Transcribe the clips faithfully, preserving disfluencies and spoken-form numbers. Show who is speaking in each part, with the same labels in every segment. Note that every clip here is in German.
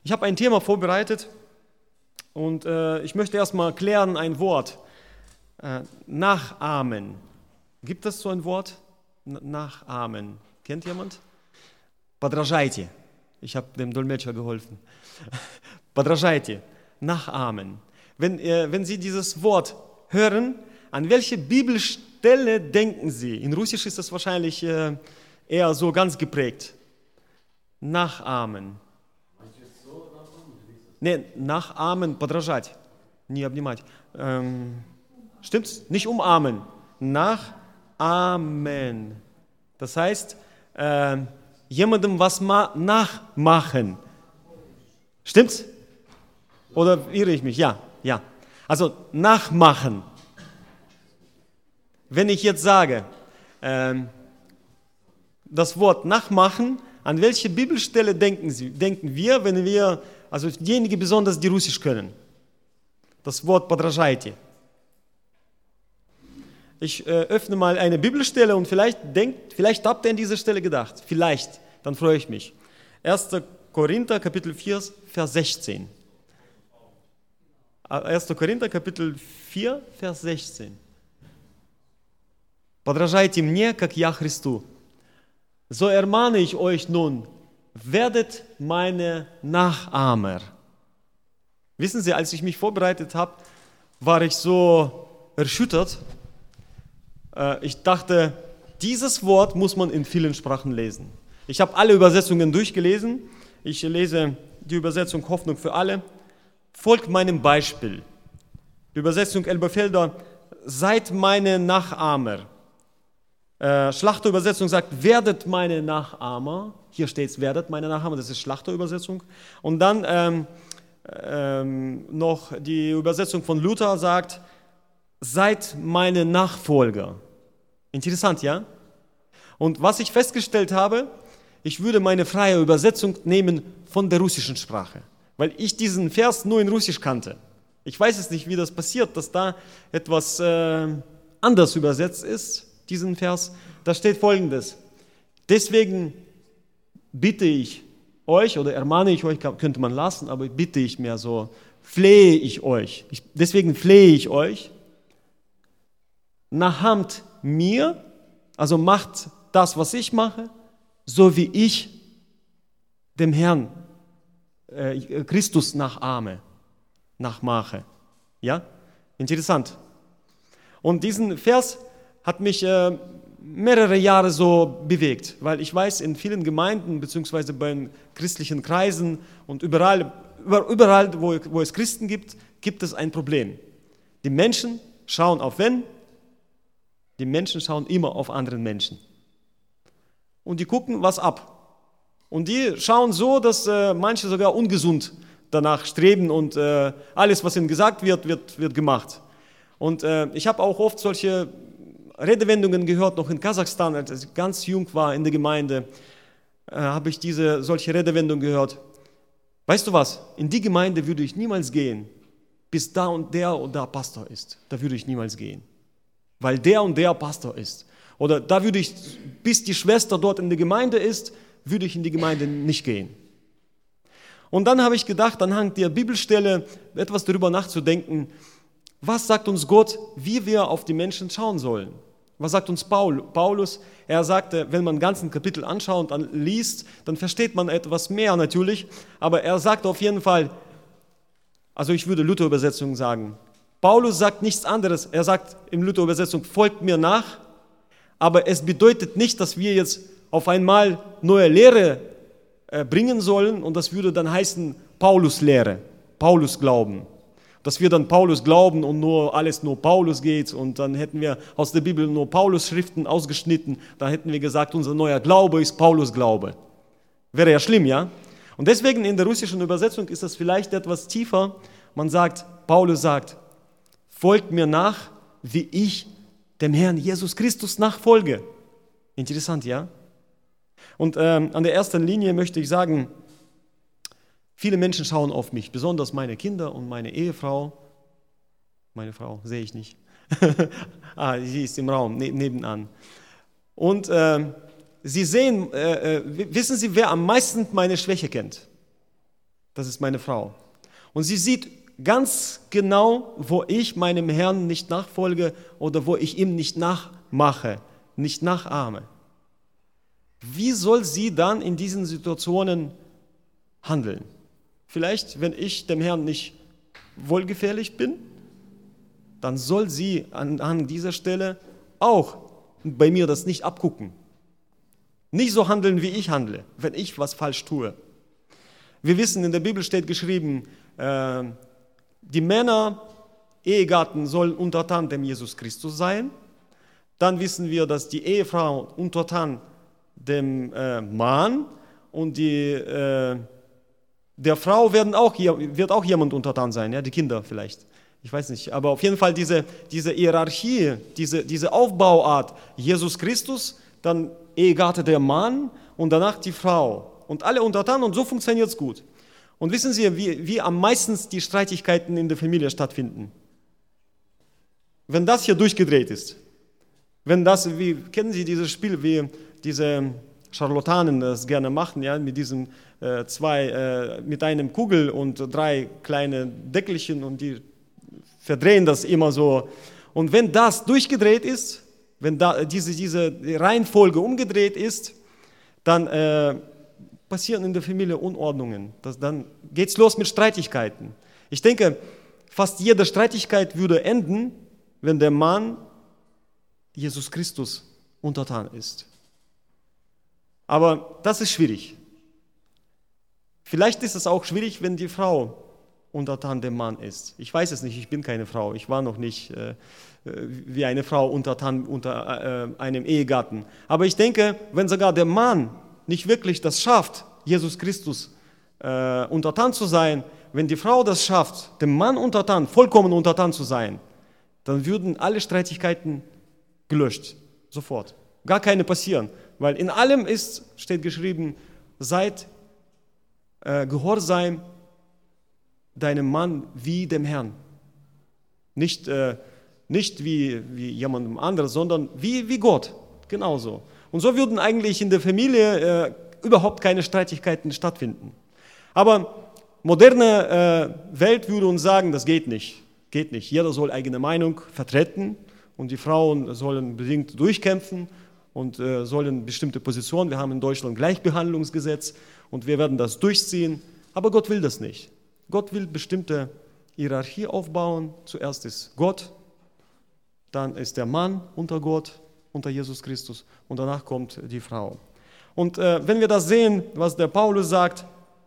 Speaker 1: Ich habe ein Thema vorbereitet und äh, ich möchte erstmal klären ein Wort. Äh, nachahmen. Gibt es so ein Wort? N- nachahmen. Kennt jemand? Подражайте. Ich habe dem Dolmetscher geholfen. Подражайте. Nachahmen. Wenn, äh, wenn Sie dieses Wort hören, an welche Bibelstelle denken Sie? In Russisch ist das wahrscheinlich äh, eher so ganz geprägt. Nachahmen. Ne, nachahmen, подражать. Не обнимать. Ähm, stimmt's? Nicht umarmen. Nachahmen. Das heißt, äh, jemandem was ma- nachmachen. Stimmt's? Oder irre ich mich? Ja, ja. Also nachmachen. Wenn ich jetzt sage, äh, das Wort nachmachen, an welche Bibelstelle denken Sie, denken wir, wenn wir, also diejenigen besonders, die Russisch können? Das Wort подражайте. Ich äh, öffne mal eine Bibelstelle und vielleicht denkt, vielleicht habt ihr an diese Stelle gedacht. Vielleicht, dann freue ich mich. erster Korinther, Kapitel vier, Vers sechzehn. erster Korinther, Kapitel vier, Vers sechzehn. Подражайте мне, как я Христу. So ermahne ich euch nun, werdet meine Nachahmer. Wissen Sie, als ich mich vorbereitet habe, war ich so erschüttert. Ich dachte, dieses Wort muss man in vielen Sprachen lesen. Ich habe alle Übersetzungen durchgelesen. Ich lese die Übersetzung Hoffnung für alle. Folgt meinem Beispiel. Die Übersetzung Elberfelder, seid meine Nachahmer. Äh, Schlachterübersetzung sagt, werdet meine Nachahmer. Hier steht es, werdet meine Nachahmer, das ist Schlachterübersetzung. Und dann ähm, ähm, noch die Übersetzung von Luther sagt, seid meine Nachfolger. Interessant, ja? Und was ich festgestellt habe, ich würde meine freie Übersetzung nehmen von der russischen Sprache, weil ich diesen Vers nur in Russisch kannte. Ich weiß es nicht, wie das passiert, dass da etwas äh, anders übersetzt ist, diesen Vers. Da steht Folgendes. Deswegen bitte ich euch, oder ermahne ich euch, könnte man lassen, aber bitte ich mehr so, flehe ich euch. Ich, deswegen flehe ich euch, nachamt mir, also macht das, was ich mache, so wie ich dem Herrn äh, Christus nachahme, nachmache. Ja? Interessant. Und diesen Vers hat mich äh, mehrere Jahre so bewegt, weil ich weiß, in vielen Gemeinden beziehungsweise bei den christlichen Kreisen und überall, überall wo, wo es Christen gibt, gibt es ein Problem. Die Menschen schauen auf wen? Die Menschen schauen immer auf andere Menschen. Und die gucken was ab. Und die schauen so, dass äh, manche sogar ungesund danach streben und äh, alles, was ihnen gesagt wird, wird, wird gemacht. Und äh, ich habe auch oft solche Redewendungen gehört, noch in Kasachstan, als ich ganz jung war in der Gemeinde, äh, habe ich diese solche Redewendungen gehört. Weißt du was, in die Gemeinde würde ich niemals gehen, bis da und der und da Pastor ist. Da würde ich niemals gehen, weil der und der Pastor ist. Oder da würde ich, bis die Schwester dort in der Gemeinde ist, würde ich in die Gemeinde nicht gehen. Und dann habe ich gedacht, anhand der Bibelstelle etwas darüber nachzudenken, was sagt uns Gott, wie wir auf die Menschen schauen sollen? Was sagt uns Paul, Paulus? Er sagte, wenn man den ganzen Kapitel anschaut und liest, dann versteht man etwas mehr natürlich, aber er sagt auf jeden Fall, also ich würde Luther-Übersetzung sagen, Paulus sagt nichts anderes, er sagt in Luther-Übersetzung, folgt mir nach, aber es bedeutet nicht, dass wir jetzt auf einmal neue Lehre äh, bringen sollen und das würde dann heißen Paulus-Lehre, Paulus-Glauben. Dass wir dann Paulus glauben und nur alles nur Paulus geht und dann hätten wir aus der Bibel nur Paulus-Schriften ausgeschnitten, dann hätten wir gesagt, unser neuer Glaube ist Paulus-Glaube. Wäre ja schlimm, ja? Und deswegen in der russischen Übersetzung ist das vielleicht etwas tiefer. Man sagt, Paulus sagt, folgt mir nach, wie ich dem Herrn Jesus Christus nachfolge. Interessant, ja? Und ähm, an der ersten Linie möchte ich sagen, viele Menschen schauen auf mich, besonders meine Kinder und meine Ehefrau. Meine Frau sehe ich nicht. ah, sie ist im Raum, ne, nebenan. Und äh, sie sehen, äh, äh, wissen Sie, wer am meisten meine Schwäche kennt? Das ist meine Frau. Und sie sieht ganz genau, wo ich meinem Herrn nicht nachfolge oder wo ich ihm nicht nachmache, nicht nachahme. Wie soll sie dann in diesen Situationen handeln? Vielleicht, wenn ich dem Herrn nicht wohlgefällig bin, dann soll sie an, an dieser Stelle auch bei mir das nicht abgucken. Nicht so handeln, wie ich handle, wenn ich was falsch tue. Wir wissen, in der Bibel steht geschrieben, äh, die Männer, Ehegatten sollen untertan dem Jesus Christus sein. Dann wissen wir, dass die Ehefrau untertan dem äh, Mann und die, äh, der Frau werden auch, wird auch jemand untertan sein, ja, die Kinder vielleicht. Ich weiß nicht, aber auf jeden Fall diese, diese Hierarchie, diese, diese Aufbauart, Jesus Christus, dann Ehegatte der Mann und danach die Frau. Und alle untertan und so funktioniert es gut. Und wissen Sie, wie, wie am meisten die Streitigkeiten in der Familie stattfinden? Wenn das hier durchgedreht ist. Wenn das, wie kennen Sie dieses Spiel, wie diese Scharlatanen das gerne machen, ja, mit diesen äh, zwei, äh, mit einem Kugel und drei kleine Deckelchen und die verdrehen das immer so. Und wenn das durchgedreht ist, wenn da diese, diese Reihenfolge umgedreht ist, dann äh, passieren in der Familie Unordnungen. Das, dann geht es los mit Streitigkeiten. Ich denke, fast jede Streitigkeit würde enden, wenn der Mann Jesus Christus untertan ist. Aber das ist schwierig. Vielleicht ist es auch schwierig, wenn die Frau untertan dem Mann ist. Ich weiß es nicht, ich bin keine Frau. Ich war noch nicht äh, wie eine Frau untertan unter äh, einem Ehegatten. Aber ich denke, wenn sogar der Mann nicht wirklich das schafft, Jesus Christus äh, untertan zu sein, wenn die Frau das schafft, dem Mann untertan, vollkommen untertan zu sein, dann würden alle Streitigkeiten gelöscht, sofort. Gar keine passieren, weil in allem ist, steht geschrieben, seid äh, gehorsam deinem Mann wie dem Herrn. Nicht, äh, nicht wie, wie jemandem anderen, sondern wie, wie Gott, genauso. Und so würden eigentlich in der Familie äh, überhaupt keine Streitigkeiten stattfinden. Aber moderne äh, Welt würde uns sagen, das geht nicht. Geht nicht. Jeder soll eigene Meinung vertreten und die Frauen sollen bedingt durchkämpfen und äh, sollen bestimmte Positionen. Wir haben in Deutschland Gleichbehandlungsgesetz und wir werden das durchziehen. Aber Gott will das nicht. Gott will bestimmte Hierarchie aufbauen. Zuerst ist Gott, dann ist der Mann unter Gott, unter Jesus Christus und danach kommt die Frau. Und äh, wenn wir das sehen, was der Paulus sagt,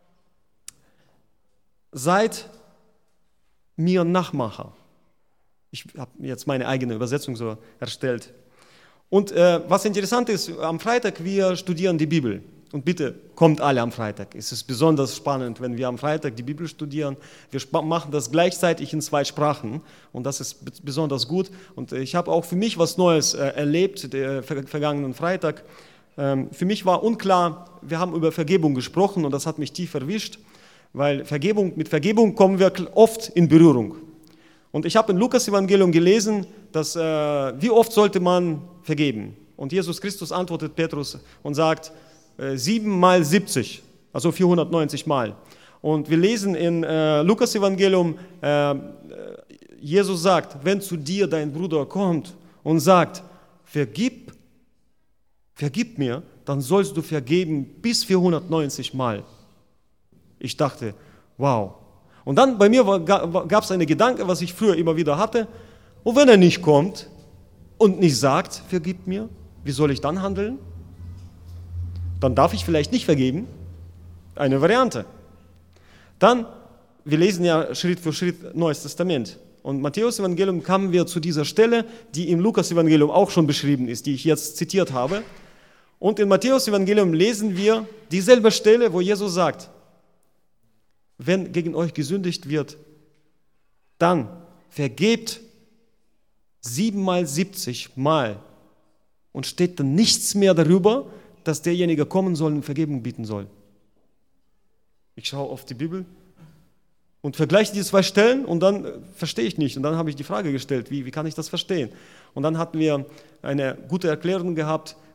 Speaker 1: seid mir Nachmacher. Ich habe jetzt meine eigene Übersetzung so erstellt. Und äh, was interessant ist, am Freitag, wir studieren die Bibel. Und bitte, kommt alle am Freitag. Es ist besonders spannend, wenn wir am Freitag die Bibel studieren. Wir machen das gleichzeitig in zwei Sprachen und das ist besonders gut. Und ich habe auch für mich was Neues äh, erlebt, den vergangenen Freitag. Ähm, für mich war unklar, wir haben über Vergebung gesprochen und das hat mich tief erwischt, weil Vergebung, mit Vergebung kommen wir oft in Berührung. Und ich habe im Lukas-Evangelium gelesen, dass, äh, wie oft sollte man vergeben? Und Jesus Christus antwortet Petrus und sagt, sieben mal siebzig, also vierhundertneunzig Mal. Und wir lesen in äh, Lukas-Evangelium, äh, Jesus sagt, wenn zu dir dein Bruder kommt und sagt, vergib, vergib mir, dann sollst du vergeben bis vierhundertneunzig Mal. Ich dachte, wow. Und dann bei mir gab es einen Gedanke, was ich früher immer wieder hatte, und wenn er nicht kommt und nicht sagt, vergib mir, wie soll ich dann handeln? Dann darf ich vielleicht nicht vergeben. Eine Variante. Dann, wir lesen ja Schritt für Schritt Neues Testament. Und Matthäus-Evangelium kamen wir zu dieser Stelle, die im Lukas-Evangelium auch schon beschrieben ist, die ich jetzt zitiert habe. Und in Matthäus-Evangelium lesen wir dieselbe Stelle, wo Jesus sagt, wenn gegen euch gesündigt wird, dann vergebt siebenmal siebzig Mal und steht dann nichts mehr darüber, dass derjenige kommen soll und Vergebung bieten soll. Ich schaue auf die Bibel und vergleiche die zwei Stellen und dann äh, verstehe ich nicht. Und dann habe ich die Frage gestellt, wie, wie kann ich das verstehen? Und dann hatten wir eine gute Erklärung gehabt,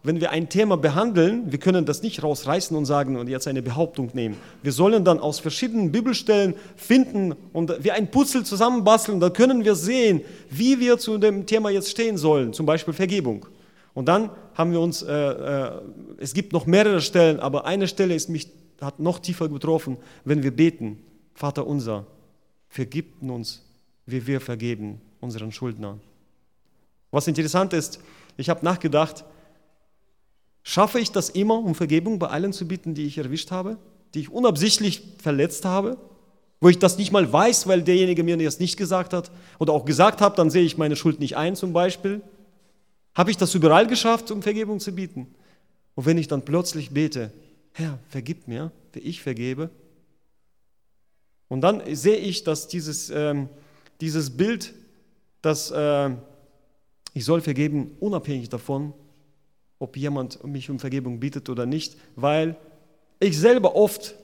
Speaker 1: wenn wir ein Thema behandeln, wir können das nicht rausreißen und sagen und jetzt eine Behauptung nehmen. Wir sollen dann aus verschiedenen Bibelstellen finden und wie ein Puzzle zusammenbasteln, dann können wir sehen, wie wir zu dem Thema jetzt stehen sollen, zum Beispiel Vergebung. Und dann haben wir uns, äh, äh, es gibt noch mehrere Stellen, aber eine Stelle ist mich, hat noch tiefer getroffen, wenn wir beten, Vater unser, vergib uns, wie wir vergeben unseren Schuldnern. Was interessant ist, ich habe nachgedacht, schaffe ich das immer, um Vergebung bei allen zu bitten, die ich erwischt habe, die ich unabsichtlich verletzt habe, wo ich das nicht mal weiß, weil derjenige mir das nicht gesagt hat oder auch gesagt hat, dann sehe ich meine Schuld nicht ein zum Beispiel. Habe ich das überall geschafft, um Vergebung zu bieten? Und wenn ich dann plötzlich bete, Herr, vergib mir, wie ich vergebe, und dann sehe ich, dass dieses, ähm, dieses Bild, dass äh, ich soll vergeben, unabhängig davon, ob jemand mich um Vergebung bittet oder nicht, weil ich selber oft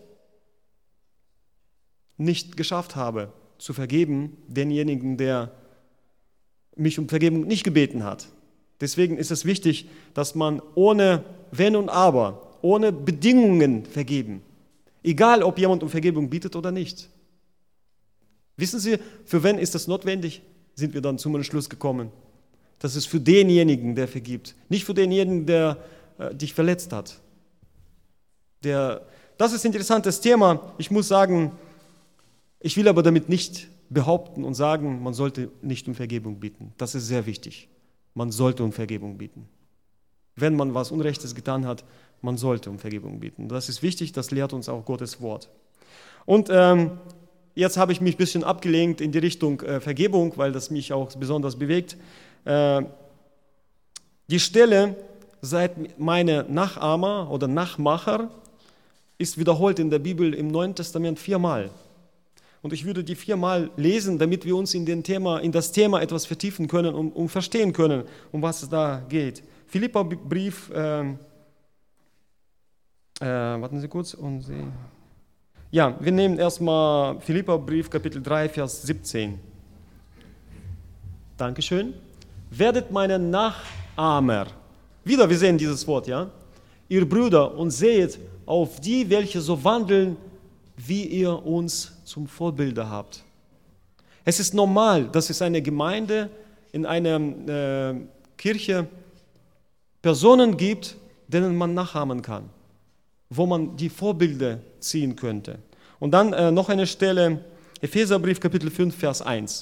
Speaker 1: nicht geschafft habe, zu vergeben, denjenigen, der mich um Vergebung nicht gebeten hat. Deswegen ist es wichtig, dass man ohne Wenn und Aber, ohne Bedingungen vergeben, egal ob jemand um Vergebung bittet oder nicht. Wissen Sie, für wen ist das notwendig? Sind wir dann zum Entschluss gekommen. Das ist für denjenigen, der vergibt, nicht für denjenigen, der äh, dich verletzt hat. Der, das ist ein interessantes Thema. Ich muss sagen, ich will aber damit nicht behaupten und sagen, man sollte nicht um Vergebung bitten. Das ist sehr wichtig. Man sollte um Vergebung bitten. Wenn man was Unrechtes getan hat, man sollte um Vergebung bitten. Das ist wichtig, das lehrt uns auch Gottes Wort. Und ähm, jetzt habe ich mich ein bisschen abgelenkt in die Richtung äh, Vergebung, weil das mich auch besonders bewegt. Äh, die Stelle, seid meine Nachahmer oder Nachmacher, ist wiederholt in der Bibel im Neuen Testament viermal. Und ich würde die viermal lesen, damit wir uns in, den Thema, in das Thema etwas vertiefen können und um, um verstehen können, um was es da geht. Philipperbrief, äh, äh, warten Sie kurz. Und Sie, ja, wir nehmen erstmal Philipperbrief, Kapitel drei, Vers siebzehn. Dankeschön. Werdet meine Nachahmer. Wieder, wir sehen dieses Wort, ja. Ihr Brüder, und seht auf die, welche so wandeln, wie ihr uns zum Vorbilder habt. Es ist normal, dass es eine Gemeinde, in einer äh, Kirche Personen gibt, denen man nachahmen kann, wo man die Vorbilder ziehen könnte. Und dann äh, noch eine Stelle, Epheserbrief, Kapitel fünf, Vers eins.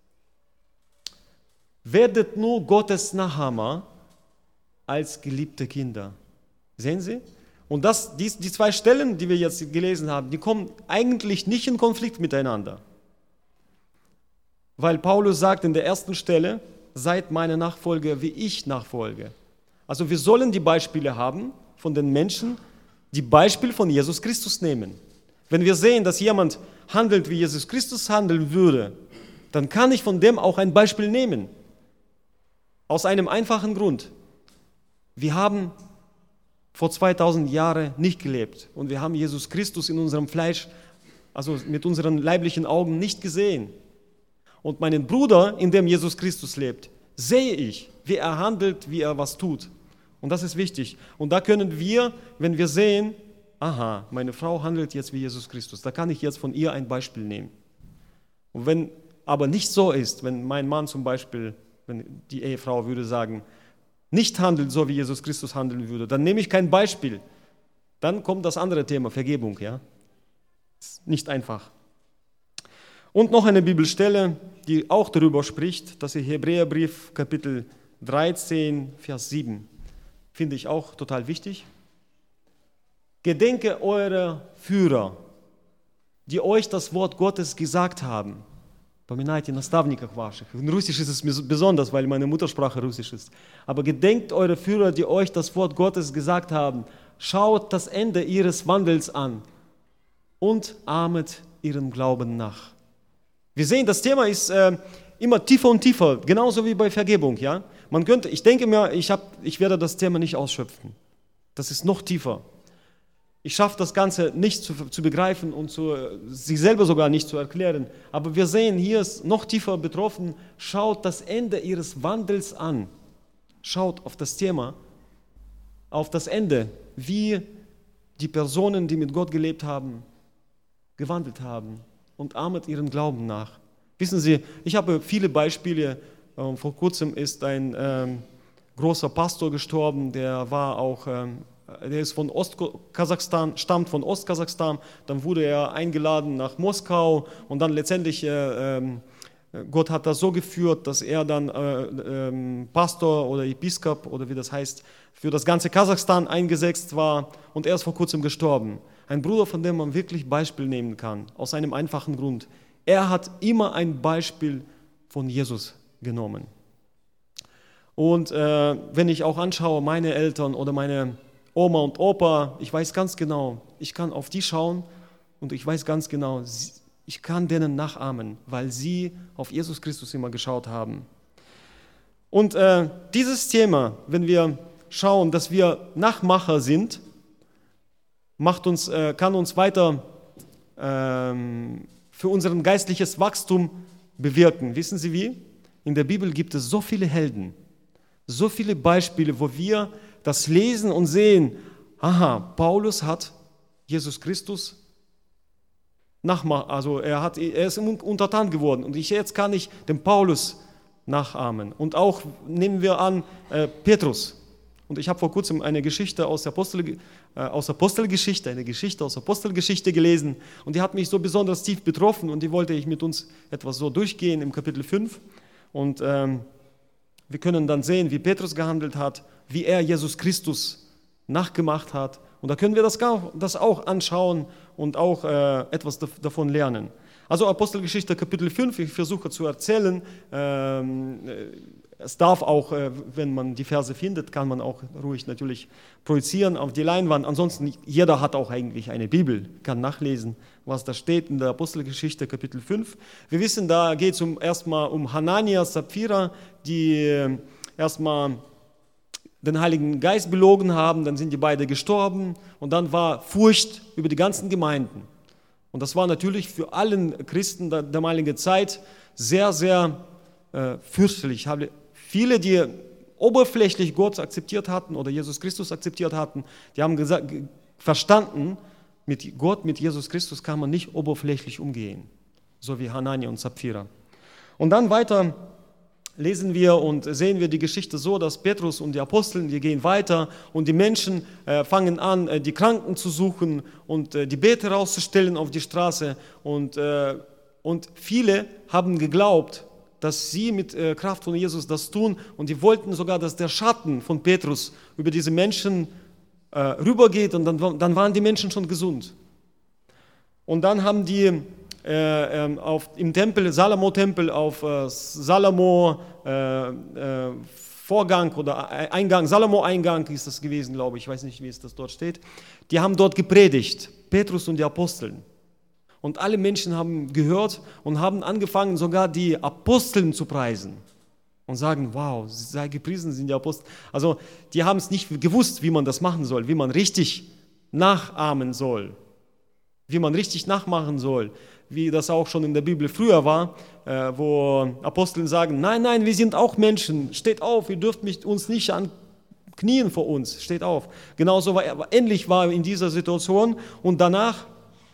Speaker 1: Werdet nur Gottes Nachahmer als geliebte Kinder. Sehen Sie? Und das, die, die zwei Stellen, die wir jetzt gelesen haben, die kommen eigentlich nicht in Konflikt miteinander. Weil Paulus sagt in der ersten Stelle, seid meine Nachfolger, wie ich nachfolge. Also wir sollen die Beispiele haben von den Menschen, die Beispiel von Jesus Christus nehmen. Wenn wir sehen, dass jemand handelt, wie Jesus Christus handeln würde, dann kann ich von dem auch ein Beispiel nehmen. Aus einem einfachen Grund. Wir haben vor zweitausend Jahren nicht gelebt und wir haben Jesus Christus in unserem Fleisch, also mit unseren leiblichen Augen nicht gesehen. Und meinen Bruder, in dem Jesus Christus lebt, sehe ich, wie er handelt, wie er was tut. Und das ist wichtig. Und da können wir, wenn wir sehen, aha, meine Frau handelt jetzt wie Jesus Christus, da kann ich jetzt von ihr ein Beispiel nehmen. Und wenn aber nicht so ist, wenn mein Mann zum Beispiel, wenn die Ehefrau würde sagen, nicht handelt, so wie Jesus Christus handeln würde, dann nehme ich kein Beispiel. Dann kommt das andere Thema, Vergebung. Ja? Ist nicht einfach. Und noch eine Bibelstelle, die auch darüber spricht, das ist Hebräerbrief, Kapitel dreizehn, Vers sieben. Finde ich auch total wichtig. Gedenke eurer Führer, die euch das Wort Gottes gesagt haben. Поминайте наставников ваших. In Russisch ist es besonders, weil meine Muttersprache Russisch ist. Aber gedenkt eure Führer, die euch das Wort Gottes gesagt haben. Schaut das Ende ihres Wandels an und ahmet ihren Glauben nach. Wir sehen, das Thema ist äh, immer tiefer und tiefer, genauso wie bei Vergebung. Ja? Man könnte, ich denke mir, ich, hab, ich werde das Thema nicht ausschöpfen. Das ist noch tiefer. Ich schaffe das Ganze nicht zu, zu begreifen und zu, sich selber sogar nicht zu erklären. Aber wir sehen, hier ist noch tiefer betroffen. Schaut das Ende ihres Wandels an. Schaut auf das Thema auf das Ende, wie die Personen, die mit Gott gelebt haben, gewandelt haben und ahmet ihren Glauben nach. Wissen Sie, ich habe viele Beispiele. Vor kurzem ist ein ähm, großer Pastor gestorben, der war auch, ähm, der ist von Ostkasachstan, stammt von Ostkasachstan. Dann wurde er eingeladen nach Moskau und dann letztendlich äh, ähm, Gott hat das so geführt, dass er dann äh, äh, Pastor oder Episkop oder wie das heißt, für das ganze Kasachstan eingesetzt war und er ist vor kurzem gestorben. Ein Bruder, von dem man wirklich Beispiel nehmen kann, aus einem einfachen Grund. Er hat immer ein Beispiel von Jesus genommen. Und äh, wenn ich auch anschaue, meine Eltern oder meine Oma und Opa, ich weiß ganz genau, ich kann auf die schauen und ich weiß ganz genau, sie, ich kann denen nachahmen, weil sie auf Jesus Christus immer geschaut haben. Und äh, dieses Thema, wenn wir schauen, dass wir Nachmacher sind, macht uns, äh, kann uns weiter ähm, für unser geistliches Wachstum bewirken. Wissen Sie wie? In der Bibel gibt es so viele Helden, so viele Beispiele, wo wir das lesen und sehen, aha, Paulus hat Jesus Christus nachmachen, also er, hat, er ist untertan geworden und ich, jetzt kann ich den Paulus nachahmen. Und auch nehmen wir an äh, Petrus. Und ich habe vor kurzem eine Geschichte aus der Apostel, äh, aus Apostelgeschichte, eine Geschichte aus Apostelgeschichte gelesen und die hat mich so besonders tief betroffen und die wollte ich mit uns etwas so durchgehen im Kapitel fünf. Und ähm, wir können dann sehen, wie Petrus gehandelt hat, wie er Jesus Christus nachgemacht hat. Und da können wir das, das auch anschauen und auch äh, etwas davon lernen. Also Apostelgeschichte Kapitel fünf, ich versuche zu erzählen. Ähm, es darf auch, äh, wenn man die Verse findet, kann man auch ruhig natürlich projizieren auf die Leinwand. Ansonsten, jeder hat auch eigentlich eine Bibel, kann nachlesen, was da steht in der Apostelgeschichte Kapitel fünf. Wir wissen, da geht es um, erstmal um Hanania, Sapphira, die äh, erstmal den Heiligen Geist belogen haben, dann sind die beide gestorben und dann war Furcht über die ganzen Gemeinden. Und das war natürlich für allen Christen der damaligen Zeit sehr, sehr äh, fürchterlich. Viele, die oberflächlich Gott akzeptiert hatten oder Jesus Christus akzeptiert hatten, die haben gesagt, verstanden, mit Gott, mit Jesus Christus kann man nicht oberflächlich umgehen, so wie Hanania und Sapphira. Und dann weiter lesen wir und sehen wir die Geschichte so, dass Petrus und die Aposteln, die gehen weiter und die Menschen äh, fangen an, äh, die Kranken zu suchen und äh, die Beete rauszustellen auf die Straße. Und, äh, und viele haben geglaubt, dass sie mit äh, Kraft von Jesus das tun und die wollten sogar, dass der Schatten von Petrus über diese Menschen äh, rübergeht und dann, dann waren die Menschen schon gesund. Und dann haben die Äh, äh, auf, im Tempel, Salomo-Tempel, auf äh, Salomo-Vorgang äh, äh, oder Eingang, Salomo-Eingang ist das gewesen, glaube ich, ich weiß nicht, wie es das dort steht. Die haben dort gepredigt, Petrus und die Aposteln. Und alle Menschen haben gehört und haben angefangen, sogar die Aposteln zu preisen. Und sagen, wow, sei gepriesen sind die Apostel. Also, die haben es nicht gewusst, wie man das machen soll, wie man richtig nachahmen soll, wie man richtig nachmachen soll. Wie das auch schon in der Bibel früher war, äh, wo Apostel sagen, nein, nein, wir sind auch Menschen, steht auf, ihr dürft mich, uns nicht an Knien vor uns, steht auf. Genauso war er, ähnlich war in dieser Situation und danach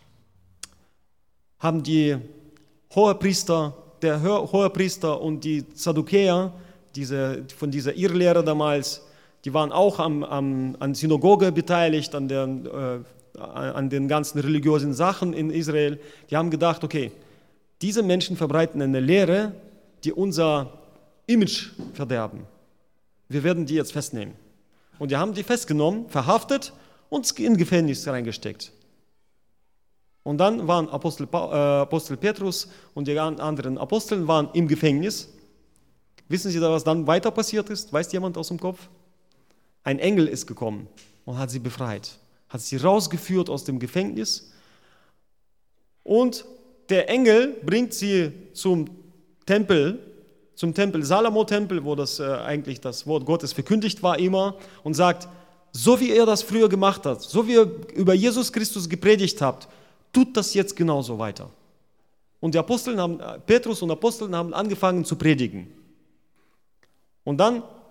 Speaker 1: haben die Hohepriester, der Hohepriester und die Saddukäer, diese, von dieser Irrlehre damals, die waren auch am, am, an Synagoge beteiligt, an der äh, an den ganzen religiösen Sachen in Israel, die haben gedacht, okay, diese Menschen verbreiten eine Lehre, die unser Image verderben. Wir werden die jetzt festnehmen. Und die haben die festgenommen, verhaftet und in Gefängnis reingesteckt. Und dann waren Apostel, äh, Apostel Petrus und die anderen Aposteln waren im Gefängnis. Wissen Sie, was dann weiter passiert ist? Weiß jemand aus dem Kopf? Ein Engel ist gekommen und hat sie befreit. Hat sie rausgeführt aus dem Gefängnis und der Engel bringt sie zum Tempel, zum Tempel, Salomo-Tempel, wo das äh, eigentlich das Wort Gottes verkündigt war immer und sagt, so wie ihr das früher gemacht habt, so wie ihr über Jesus Christus gepredigt habt, tut das jetzt genauso weiter. Und die Aposteln haben, Petrus und Aposteln haben angefangen zu predigen. Und dann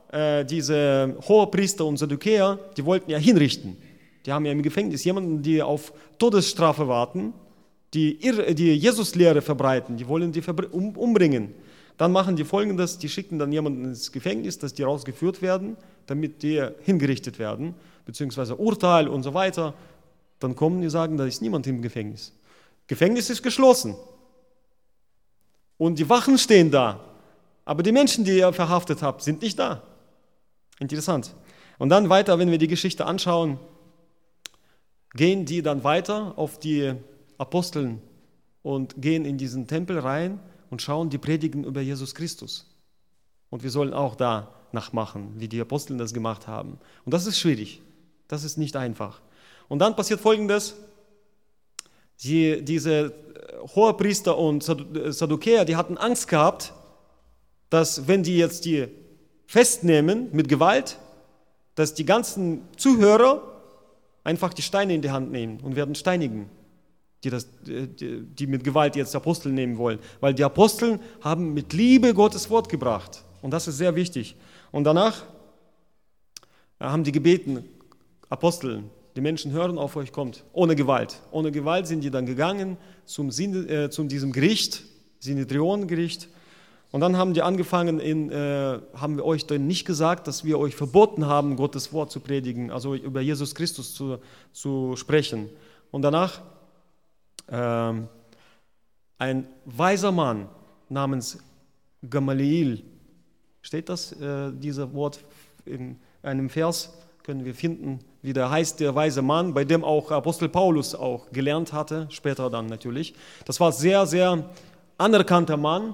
Speaker 1: äh, diese Hohepriester und Saddukäer, die wollten ja hinrichten. Die haben ja im Gefängnis jemanden, die auf Todesstrafe warten, die, die Jesus-Lehre verbreiten, die wollen die verbr- um, umbringen. Dann machen die Folgendes, die schicken dann jemanden ins Gefängnis, dass die rausgeführt werden, damit die hingerichtet werden, beziehungsweise Urteil und so weiter. Dann kommen die und sagen, da ist niemand im Gefängnis. Gefängnis ist geschlossen. Und die Wachen stehen da. Aber die Menschen, die ihr verhaftet habt, sind nicht da. Interessant. Und dann weiter, wenn wir die Geschichte anschauen, gehen die dann weiter auf die Aposteln und gehen in diesen Tempel rein und schauen die Predigen über Jesus Christus. Und wir sollen auch da nachmachen, wie die Aposteln das gemacht haben. Und das ist schwierig. Das ist nicht einfach. Und dann passiert Folgendes. Die, diese Hohepriester und Saddukäer, die hatten Angst gehabt, dass wenn die jetzt die festnehmen mit Gewalt, dass die ganzen Zuhörer einfach die Steine in die Hand nehmen und werden steinigen, die, das, die, die mit Gewalt jetzt Apostel nehmen wollen. Weil die Apostel haben mit Liebe Gottes Wort gebracht. Und das ist sehr wichtig. Und danach haben die gebeten, Apostel, die Menschen hören auf euch, kommt, ohne Gewalt. Ohne Gewalt sind die dann gegangen zum, äh, zum diesem Gericht, Synedrion-Gericht. Und dann haben die angefangen, in, äh, haben wir euch denn nicht gesagt, dass wir euch verboten haben, Gottes Wort zu predigen, also über Jesus Christus zu, zu sprechen. Und danach äh, ein weiser Mann namens Gamaliel, steht das, äh, dieses Wort in einem Vers, können wir finden, wie der heißt, der weise Mann, bei dem auch Apostel Paulus auch gelernt hatte, später dann natürlich. Das war ein sehr, sehr anerkannter Mann.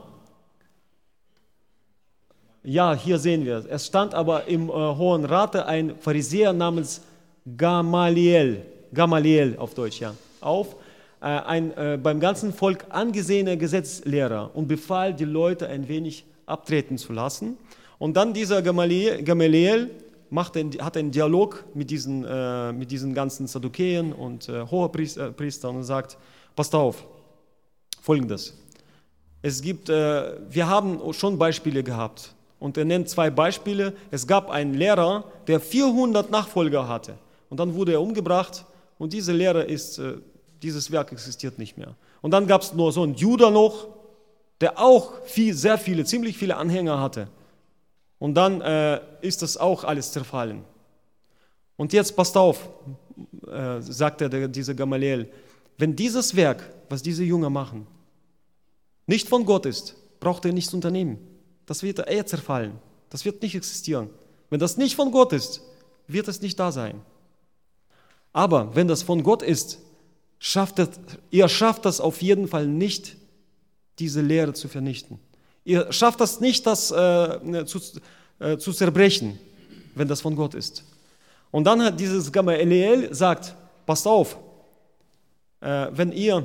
Speaker 1: Ja, hier sehen wir es. Es stand aber im äh, Hohen Rate ein Pharisäer namens Gamaliel, Gamaliel auf Deutsch, ja, auf, äh, ein äh, beim ganzen Volk angesehener Gesetzlehrer und befahl, die Leute ein wenig abtreten zu lassen. Und dann dieser Gamaliel, Gamaliel macht ein, hat einen Dialog mit diesen, äh, mit diesen ganzen Saddukäern und äh, Hohepriestern und sagt, passt auf, Folgendes. Es gibt, äh, wir haben schon Beispiele gehabt. Und er nennt zwei Beispiele. Es gab einen Lehrer, der vierhundert Nachfolger hatte. Und dann wurde er umgebracht und dieser Lehrer ist, äh, dieses Werk existiert nicht mehr. Und dann gab es nur so einen Judah noch, der auch viel, sehr viele, ziemlich viele Anhänger hatte. Und dann äh, ist das auch alles zerfallen. Und jetzt passt auf, äh, sagt er, der, dieser Gamaliel, wenn dieses Werk, was diese Jünger machen, nicht von Gott ist, braucht er nichts unternehmen. Das wird eher zerfallen. Das wird nicht existieren. Wenn das nicht von Gott ist, wird es nicht da sein. Aber wenn das von Gott ist, schafft es, ihr schafft das auf jeden Fall nicht, diese Lehre zu vernichten. Ihr schafft das nicht, das äh, zu, äh, zu zerbrechen, wenn das von Gott ist. Und dann hat dieses Gamaliel sagt, passt auf, äh, wenn ihr,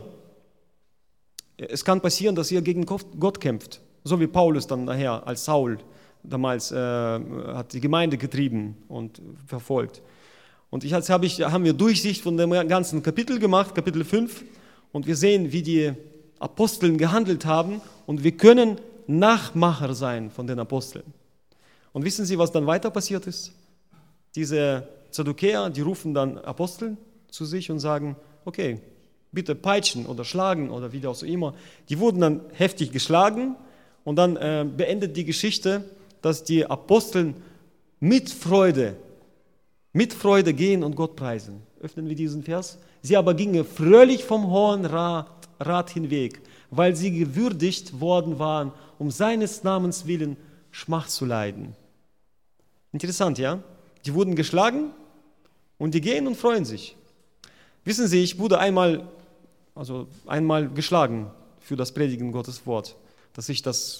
Speaker 1: es kann passieren, dass ihr gegen Gott kämpft. So wie Paulus dann nachher als Saul damals äh, hat die Gemeinde getrieben und verfolgt. Und ich, jetzt hab ich, haben wir Durchsicht von dem ganzen Kapitel gemacht, Kapitel fünf, und wir sehen, wie die Aposteln gehandelt haben und wir können Nachmacher sein von den Aposteln. Und wissen Sie, was dann weiter passiert ist? Diese Saddukäer, die rufen dann Apostel zu sich und sagen, okay, bitte peitschen oder schlagen oder wie auch immer. Die wurden dann heftig geschlagen. Und dann äh, beendet die Geschichte, dass die Apostel mit Freude, mit Freude gehen und Gott preisen. Öffnen wir diesen Vers. Sie aber gingen fröhlich vom Hohen Rat, Rat hinweg, weil sie gewürdigt worden waren, um seines Namens willen Schmach zu leiden. Interessant, ja? Die wurden geschlagen und die gehen und freuen sich. Wissen Sie, ich wurde einmal, also einmal geschlagen für das Predigen Gottes Wort. Dass ich das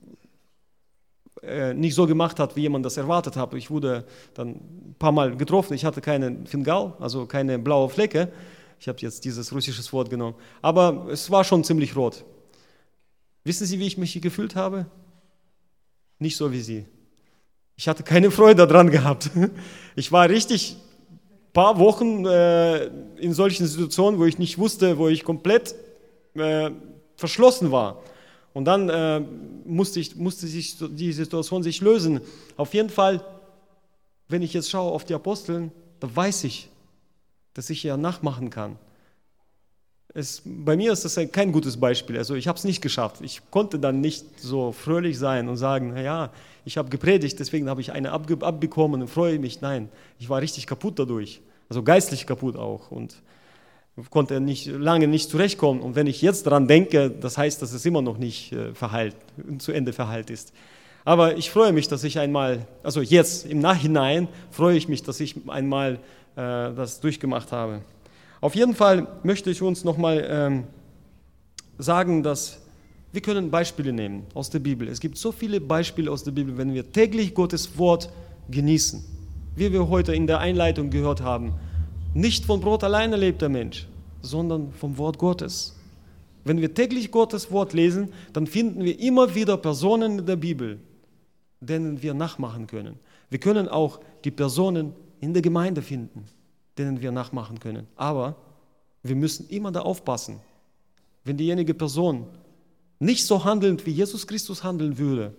Speaker 1: äh, nicht so gemacht habe, wie jemand das erwartet hat. Ich wurde dann ein paar Mal getroffen. Ich hatte keine Fingal, also keine blaue Flecke. Ich habe jetzt dieses russische Wort genommen. Aber es war schon ziemlich rot. Wissen Sie, wie ich mich gefühlt habe? Nicht so wie Sie. Ich hatte keine Freude daran gehabt. Ich war richtig ein paar Wochen äh, in solchen Situationen, wo ich nicht wusste, wo ich komplett äh, verschlossen war. Und dann äh, musste, ich, musste sich die Situation sich lösen. Auf jeden Fall, wenn ich jetzt schaue auf die Aposteln, da weiß ich, dass ich ja nachmachen kann. Es, bei mir ist das kein gutes Beispiel. Also ich habe es nicht geschafft. Ich konnte dann nicht so fröhlich sein und sagen, naja, ich habe gepredigt, deswegen habe ich eine abge- abbekommen und freue mich. Nein, ich war richtig kaputt dadurch. Also geistlich kaputt auch. Und konnte nicht, lange nicht zurechtkommen. Und wenn ich jetzt daran denke, das heißt, dass es immer noch nicht äh, verheilt, zu Ende verheilt ist. Aber ich freue mich, dass ich einmal, also jetzt im Nachhinein freue ich mich, dass ich einmal äh, das durchgemacht habe. Auf jeden Fall möchte ich uns nochmal ähm, sagen, dass wir können Beispiele nehmen aus der Bibel. Es gibt so viele Beispiele aus der Bibel, wenn wir täglich Gottes Wort genießen. Wie wir heute in der Einleitung gehört haben, nicht von Brot alleine lebt der Mensch, sondern vom Wort Gottes. Wenn wir täglich Gottes Wort lesen, dann finden wir immer wieder Personen in der Bibel, denen wir nachmachen können. Wir können auch die Personen in der Gemeinde finden, denen wir nachmachen können. Aber wir müssen immer da aufpassen. Wenn diejenige Person nicht so handelt, wie Jesus Christus handeln würde,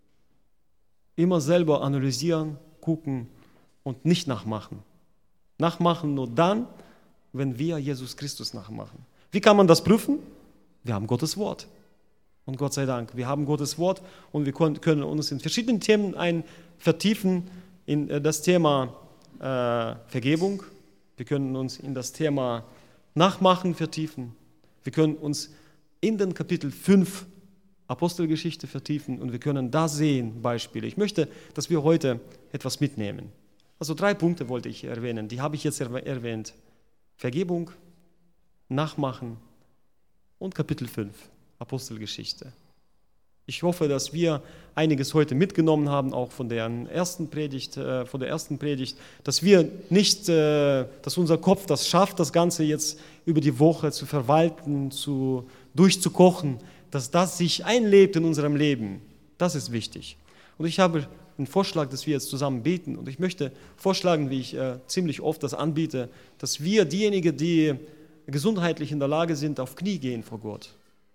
Speaker 1: immer selber analysieren, gucken und nicht nachmachen. Nachmachen nur dann, wenn wir Jesus Christus nachmachen. Wie kann man das prüfen? Wir haben Gottes Wort. Und Gott sei Dank, wir haben Gottes Wort und wir können uns in verschiedenen Themen ein vertiefen in das Thema äh, Vergebung. Wir können uns in das Thema Nachmachen vertiefen. Wir können uns in den Kapitel fünf Apostelgeschichte vertiefen und wir können da sehen Beispiele. Ich möchte, dass wir heute etwas mitnehmen. Also drei Punkte wollte ich erwähnen, die habe ich jetzt erwähnt. Vergebung, Nachmachen und Kapitel fünf, Apostelgeschichte. Ich hoffe, dass wir einiges heute mitgenommen haben, auch von der ersten Predigt, äh, von der ersten Predigt, dass wir nicht, äh, dass unser Kopf das schafft, das Ganze jetzt über die Woche zu verwalten, zu, durchzukochen, dass das sich einlebt in unserem Leben. Das ist wichtig. Und ich habe einen Vorschlag, dass wir jetzt zusammen beten. Und ich möchte vorschlagen, wie ich äh, ziemlich oft das anbiete, dass wir diejenigen, die gesundheitlich in der Lage sind, auf Knie gehen vor Gott.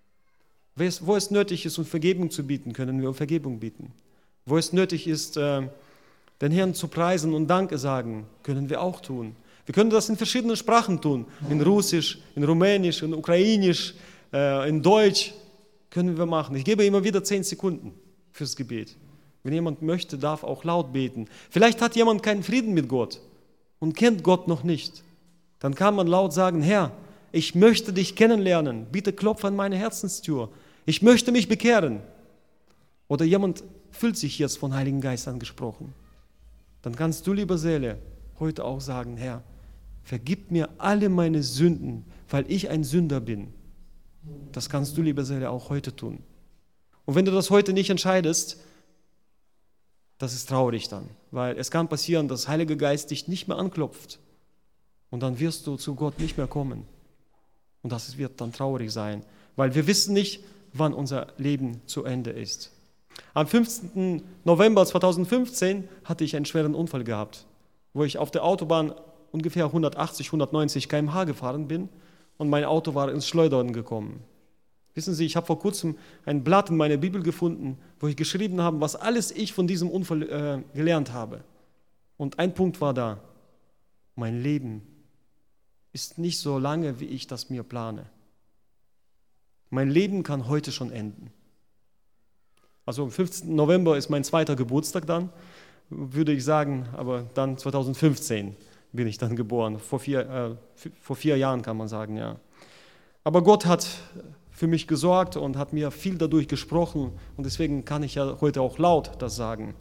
Speaker 1: Wo es nötig ist, um Vergebung zu bieten, können wir um Vergebung bieten. Wo es nötig ist, äh, den Herrn zu preisen und Danke sagen, können wir auch tun. Wir können das in verschiedenen Sprachen tun. In Russisch, in Rumänisch, in Ukrainisch, äh, in Deutsch können wir machen. Ich gebe immer wieder zehn Sekunden fürs Gebet. Wenn jemand möchte, darf auch laut beten. Vielleicht hat jemand keinen Frieden mit Gott und kennt Gott noch nicht. Dann kann man laut sagen, Herr, ich möchte dich kennenlernen. Bitte klopf an meine Herzenstür. Ich möchte mich bekehren. Oder jemand fühlt sich jetzt von Heiligen Geist angesprochen. Dann kannst du, liebe Seele, heute auch sagen, Herr, vergib mir alle meine Sünden, weil ich ein Sünder bin. Das kannst du, liebe Seele, auch heute tun. Und wenn du das heute nicht entscheidest, das ist traurig dann, weil es kann passieren, dass der Heilige Geist dich nicht mehr anklopft und dann wirst du zu Gott nicht mehr kommen. Und das wird dann traurig sein, weil wir wissen nicht, wann unser Leben zu Ende ist. Am fünfzehnten November zweitausendfünfzehn hatte ich einen schweren Unfall gehabt, wo ich auf der Autobahn ungefähr hundertachtzig, hundertneunzig Kilometer pro Stunde gefahren bin und mein Auto war ins Schleudern gekommen. Wissen Sie, ich habe vor kurzem ein Blatt in meiner Bibel gefunden, wo ich geschrieben habe, was alles ich von diesem Unfall äh, gelernt habe. Und ein Punkt war da, mein Leben ist nicht so lange, wie ich das mir plane. Mein Leben kann heute schon enden. Also am fünfzehnten November ist mein zweiter Geburtstag dann, würde ich sagen, aber dann zweitausendfünfzehn bin ich dann geboren, vor vier, äh, vor vier Jahren kann man sagen, ja. Aber Gott hat für mich gesorgt und hat mir viel dadurch gesprochen und deswegen kann ich ja heute auch laut das sagen.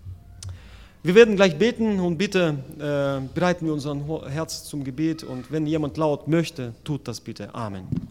Speaker 1: Wir werden gleich beten und bitte äh, bereiten wir unser Herz zum Gebet und wenn jemand laut möchte, tut das bitte. Amen.